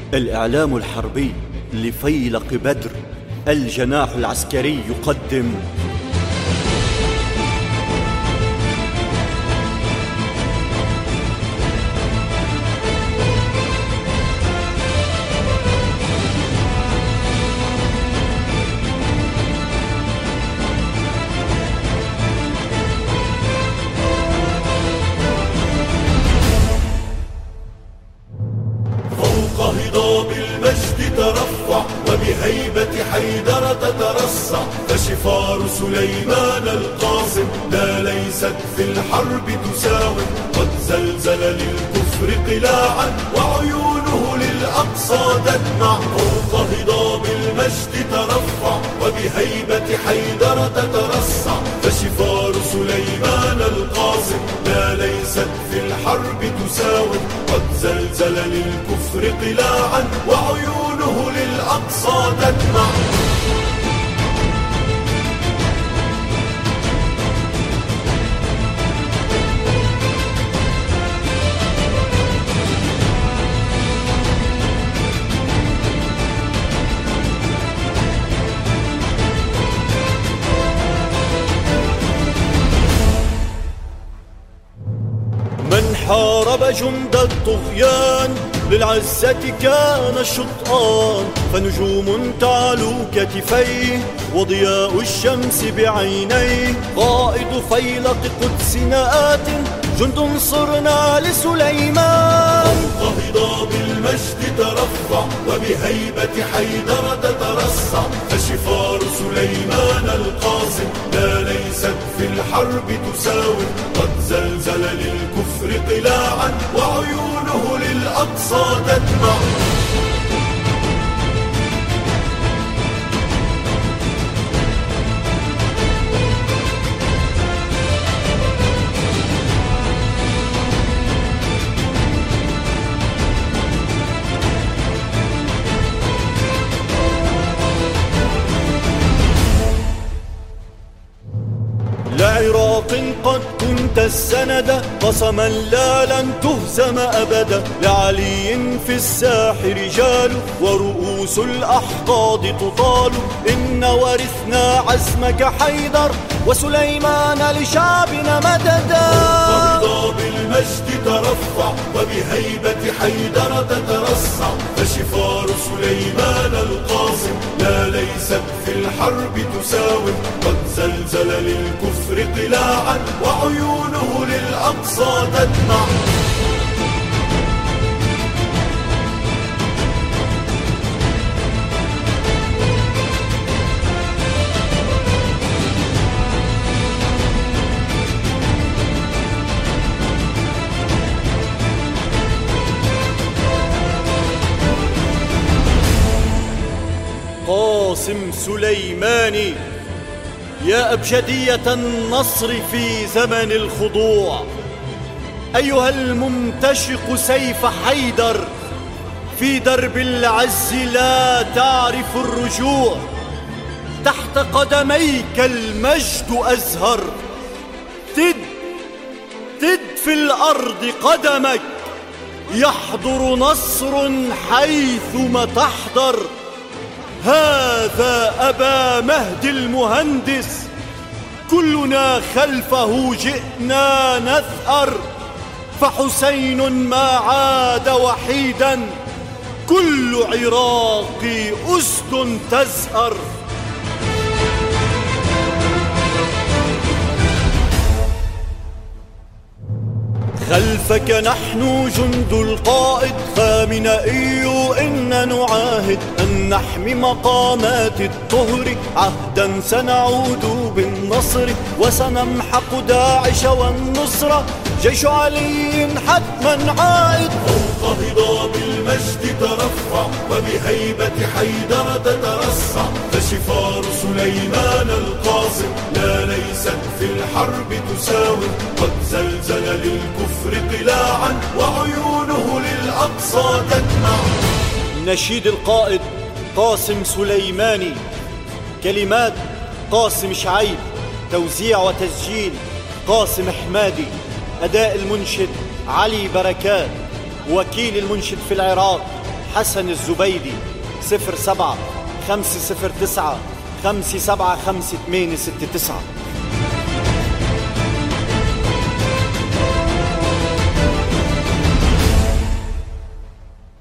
الإعلام الحربي لفيلق بدر، الجناح العسكري يقدم فوق هضاب المجد ترفع، وبهيبة حيدر تترصع، فشفار سليمان القاسم لا ليست في الحرب تساوم. قد زلزل للكفر قلاعا، وعيونه للأقصى تدمع. فوق هضاب المجد ترفع، وبهيبة حيدر تترصع، فشفار سليمان القاسم لا ليست في الحرب تساوم. قد زلزل للكفر قلاعا، وعيونه للأقصى تدمع. من حارب جند الطغيان للعزة كان الشطآن، فنجوم تعلو كتفيه وضياء الشمس بعينيه. قائد فيلق قدسنا آت، جند صرنا لسليمان. فوق هضاب المجد ترفع، وبهيبة حيدر تترصع، فشفار سليمان القاسم لا ليست في الحرب تساوم. قد زلزل للكفر قلاعا، وعيونه للأقصى تدمع. لعراق قد كنت السند، قسما لا لن تهزم أبدا. لعلي في الساح رجال، ورؤوس الأحقاد تطال. إن ورثنا عزمك حيدر، وسليمان لشعبنا مددا. فوق هضاب المجد ترفع، وبهيبة حيدر تترصع، فشفار سليمان القاسم لا ليست في الحرب تساوم. قد زلزل للكفر قلاعا، وعيونه للأقصى تدمع. قاسم سليماني، يا أبجدية النصر في زمن الخضوع، أيها الممتشق سيف حيدر، في درب العز لا تعرف الرجوع. تحت قدميك المجد أزهر، تد في الأرض قدمك، يحضر نصر حيثما تحضر. هذا أبا مهدي المهندس، كلنا خلفه جئنا نثأر. فحسين ما عاد وحيدا، كل عراقي أسد تزأر. خلفك نحن جند القائد، خامنئي إن نعاهد أن نحمي مقامات الطهر. عهدا سنعود بالنصر، وسنمحق داعش والنصرة. جيش علي حتما عائد. فوق هضاب المجد ترفع، وبهيبة حيدر تترصع، فشفار سليمان القاسم لا ليست في الحرب تساوم. قد زلزل للكفر قلاعا، وعيونه للأقصى تدمع. نشيد القائد قاسم سليماني، كلمات قاسم شعيب، توزيع وتسجيل قاسم حمادي، أداء المنشد علي بركات، وكيل المنشد في العراق حسن الزبيدي 07 509 575869.